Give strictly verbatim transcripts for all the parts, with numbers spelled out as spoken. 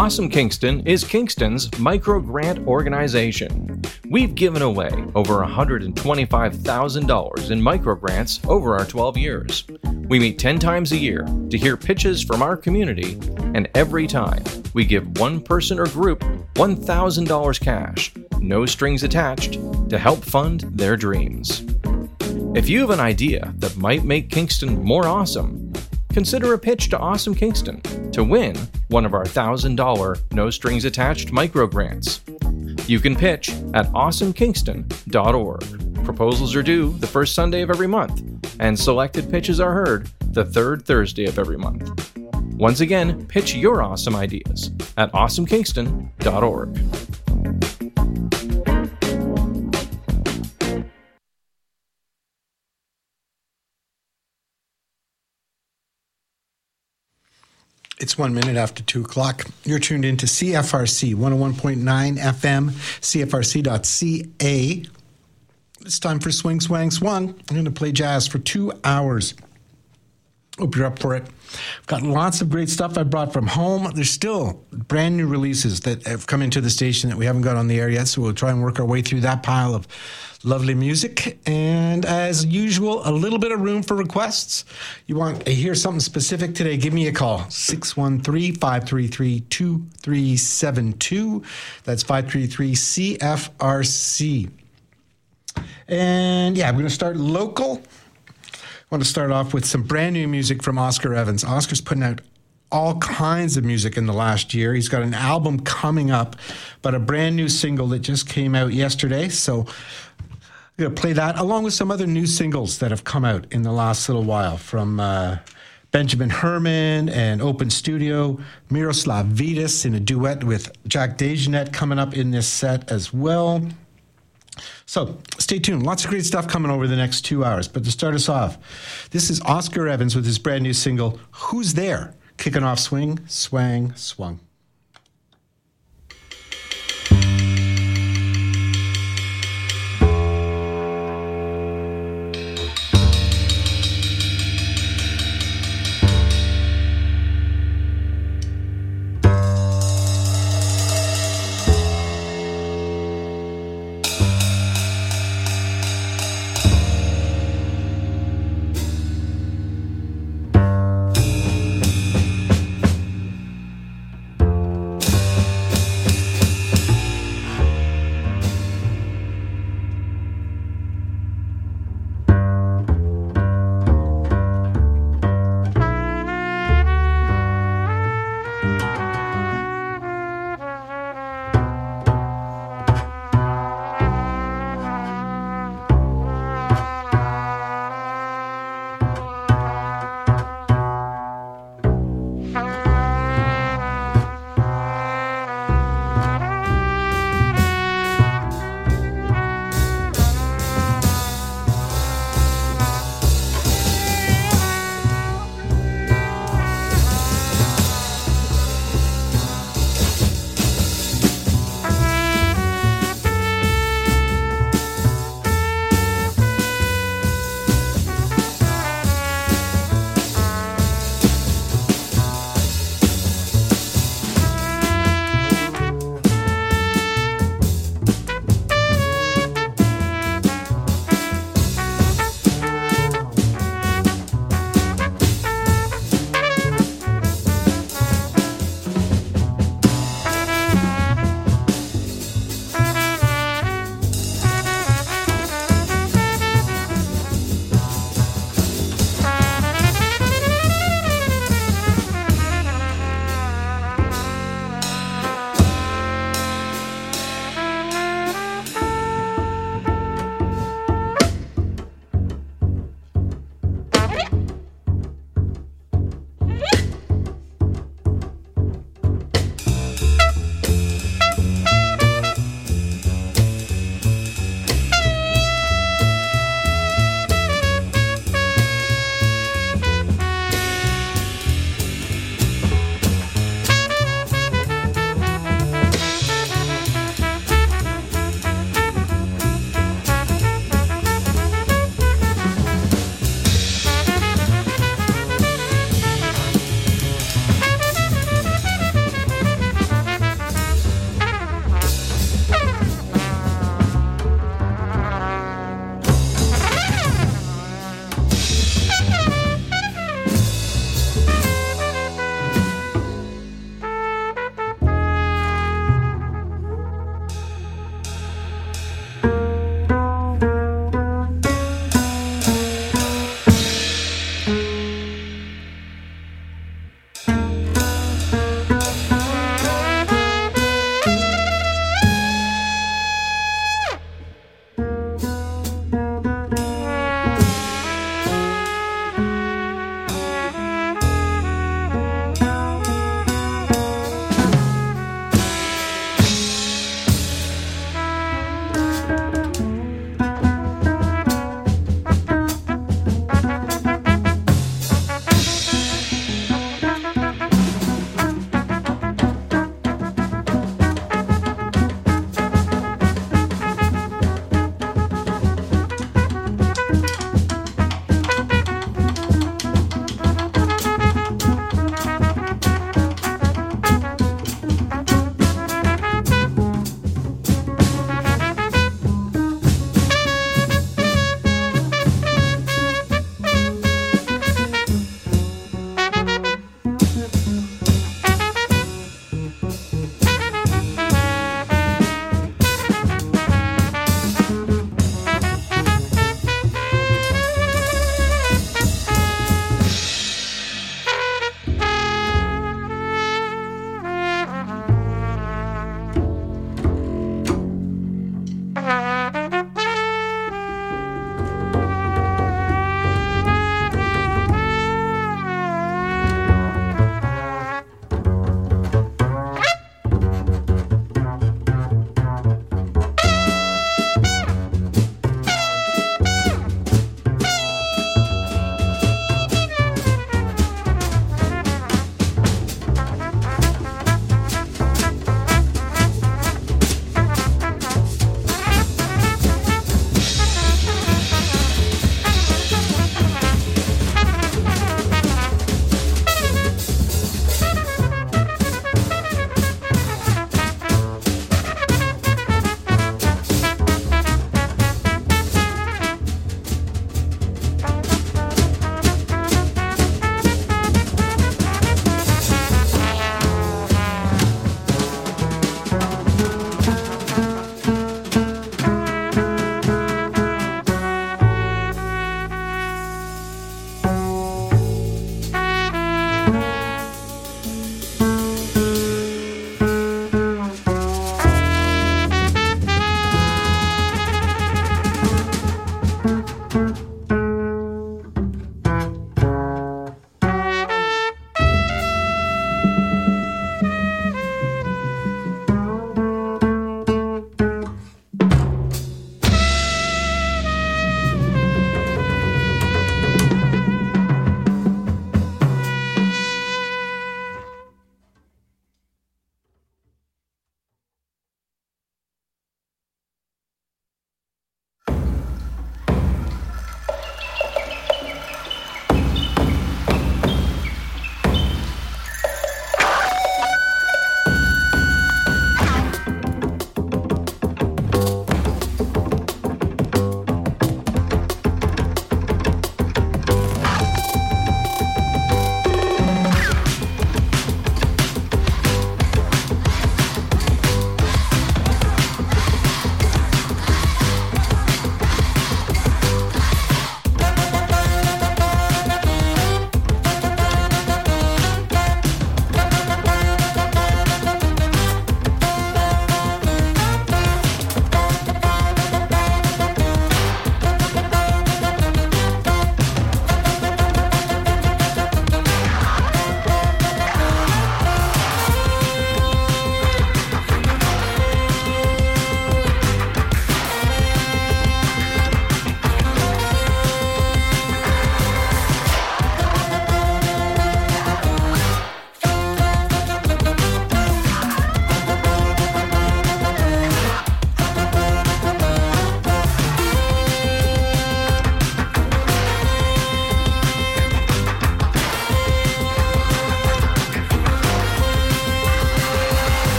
Awesome Kingston is Kingston's micro-grant organization. We've given away over one hundred twenty-five thousand dollars in micro-grants over our twelve years. We meet ten times a year to hear pitches from our community, and every time we give one person or group one thousand dollars cash, no strings attached, to help fund their dreams. If you have an idea that might make Kingston more awesome, consider a pitch to Awesome Kingston to win one of our one thousand dollars no-strings-attached micro-grants. You can pitch at awesome kingston dot org. Proposals are due the first Sunday of every month, and selected pitches are heard the third Thursday of every month. Once again, pitch your awesome ideas at awesome kingston dot org. It's one minute after two o'clock. You're tuned into C F R C one oh one point nine F M, C F R C dot C A. It's time for Swing, Swang, Swung. I'm going to play jazz for two hours. Hope you're up for it. I've got lots of great stuff I brought from home. There's still brand new releases that have come into the station that we haven't got on the air yet, so we'll try and work our way through that pile of lovely music. And as usual, a little bit of room for requests. You want to hear something specific today, give me a call. six one three, five three three, two three seven two. That's five three three C F R C. And yeah, I'm going to start local. I want to start off with some brand new music from Oscar Evans. Oscar's putting out all kinds of music in the last year. He's got an album coming up, but a brand new single that just came out yesterday. So I'm going to play that along with some other new singles that have come out in the last little while from uh, Benjamin Herman and Open Studio, Miroslav Vidas in a duet with Jack DeJohnette coming up in this set as well. So stay tuned. Lots of great stuff coming over the next two hours. But to start us off, this is Oscar Evans with his brand new single, Who's There? Kicking off Swing, Swang, Swung.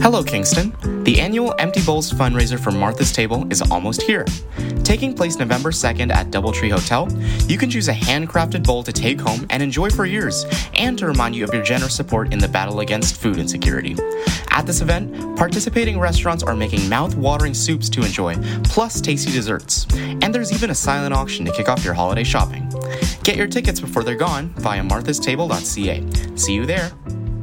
Hello, Kingston. The annual Empty Bowls fundraiser for Martha's Table is almost here. Taking place November second at Doubletree Hotel, you can choose a handcrafted bowl to take home and enjoy for years, and to remind you of your generous support in the battle against food insecurity. At this event, participating restaurants are making mouth-watering soups to enjoy, plus tasty desserts. And there's even a silent auction to kick off your holiday shopping. Get your tickets before they're gone via marthas table dot c a. See you there.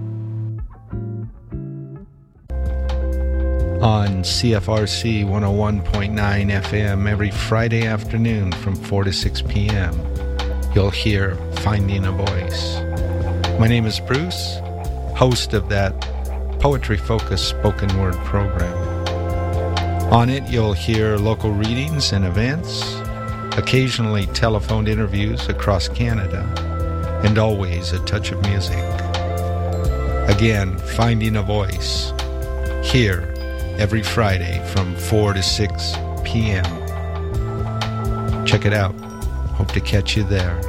On C F R C one oh one point nine F M every Friday afternoon from four to six p.m. You'll hear Finding a Voice. My name is Bruce, host of that poetry-focused spoken word program. On it, you'll hear local readings and events, occasionally telephoned interviews across Canada, and always a touch of music. Again, Finding a Voice, here every Friday from four to six p.m. Check it out. Hope to catch you there.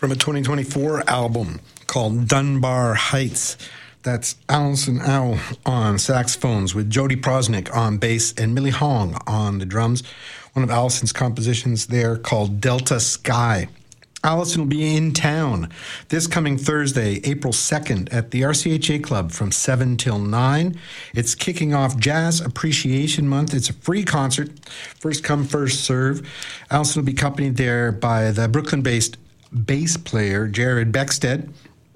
from a twenty twenty-four album called Dunbar Heights. That's Alison Owl on saxophones with Jody Prosnick on bass and Millie Hong on the drums. One of Alison's compositions there called Delta Sky. Alison will be in town this coming Thursday, April second, at the R C H A Club from seven till nine. It's kicking off Jazz Appreciation Month. It's a free concert, first come, first serve. Alison will be accompanied there by the Brooklyn-based bass player Jared Beckstead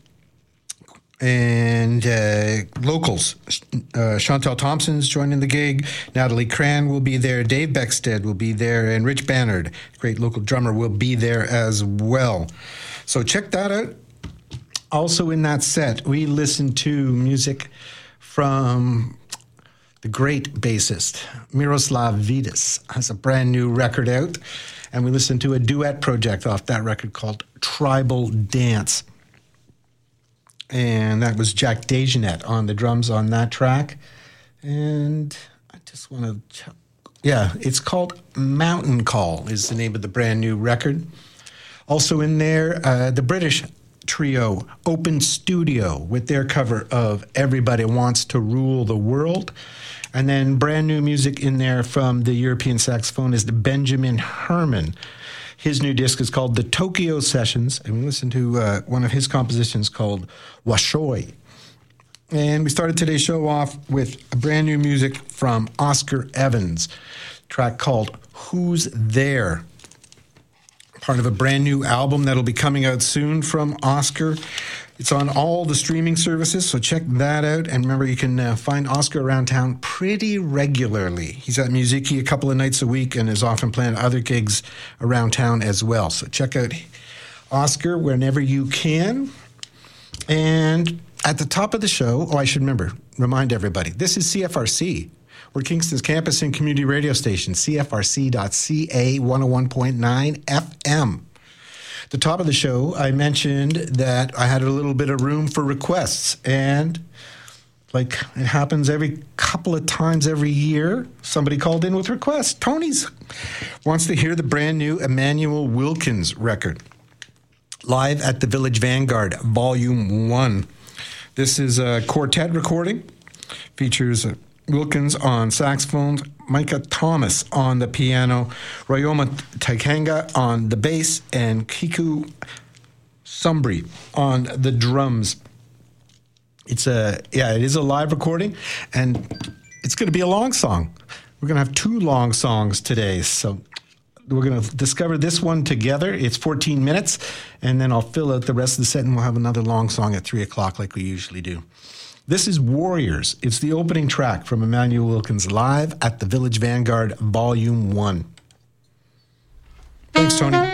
and uh, locals. Uh, Chantal Thompson's joining the gig. Natalie Cran will be there. Dave Beckstead will be there. And Rich Bannard, great local drummer, will be there as well. So check that out. Also in that set, we listened to music from the great bassist Miroslav Vidas. Has a brand new record out. And we listened to a duet project off that record called Tribal Dance. And that was Jack Dejanet on the drums on that track. And I just want to check. Yeah, it's called Mountain Call is the name of the brand new record. Also in there, uh, the British trio Open Studio with their cover of Everybody Wants to Rule the World. And then brand new music in there from the European saxophonist Benjamin Herman. His new disc is called The Tokyo Sessions, and we listened to uh, one of his compositions called Washoi. And we started today's show off with a brand new music from Oscar Evans, a track called Who's There? Part of a brand new album that'll be coming out soon from Oscar. It's on all the streaming services, so check that out. And remember, you can uh, find Oscar around town pretty regularly. He's at Musiki a couple of nights a week and is often playing other gigs around town as well. So check out Oscar whenever you can. And at the top of the show, oh, I should remember, remind everybody, this is C F R C. We're Kingston's campus and community radio station, C F R C dot C A one oh one point nine F M. The top of the show, I mentioned that I had a little bit of room for requests, and like it happens every couple of times every year, somebody called in with requests. Tony's wants to hear the brand new Emmanuel Wilkins record, Live at the Village Vanguard, Volume one. This is a quartet recording, features Wilkins on saxophones, Micah Thomas on the piano, Ryoma Taikanga on the bass, and Kiku Sumbri on the drums. It's a, yeah, it is a live recording, and it's going to be a long song. We're going to have two long songs today, so we're going to discover this one together. It's fourteen minutes, and then I'll fill out the rest of the set, and we'll have another long song at three o'clock like we usually do. This is Warriors. It's the opening track from Emmanuel Wilkins Live at the Village Vanguard, Volume one. Thanks, Tony.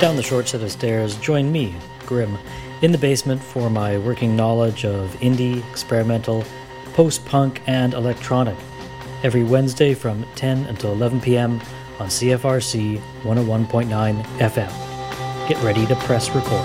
Down the short set of stairs, join me, Grim, in the basement for my working knowledge of indie, experimental, post-punk, and electronic. Every Wednesday from ten until eleven p.m. on C F R C one oh one point nine F M. Get ready to press record.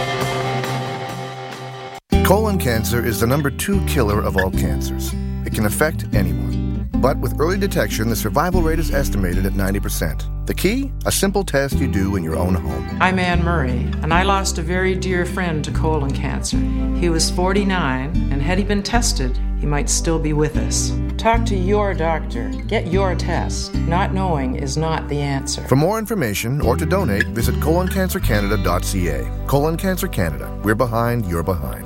Colon cancer is the number two killer of all cancers. It can affect anyone. But with early detection, the survival rate is estimated at ninety percent. The key? A simple test you do in your own home. I'm Anne Murray, and I lost a very dear friend to colon cancer. He was forty-nine, and had he been tested, he might still be with us. Talk to your doctor. Get your test. Not knowing is not the answer. For more information or to donate, visit colon cancer canada dot c a. Colon Cancer Canada. We're behind, you're behind.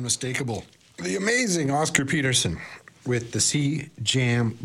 unmistakable, the amazing Oscar Peterson with the C Jam